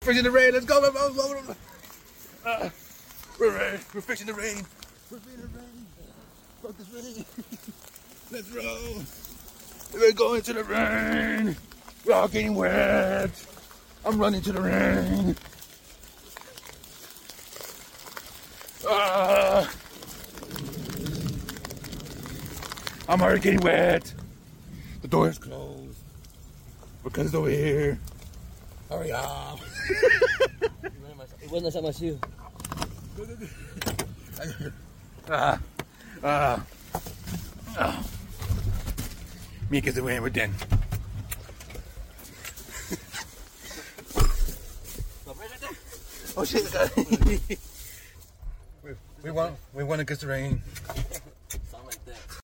fishing the rain. Let's go. We're fishing the rain. We're fishing the rain. Fuck this rain. Let's roll. We're going to the rain. We're all getting wet. I'm running to the rain. I'm already getting wet. The door is closed. Because it's over here. Hurry up. It wasn't that much you. Mika's the way we're done. Oh shit! We want to get the rain.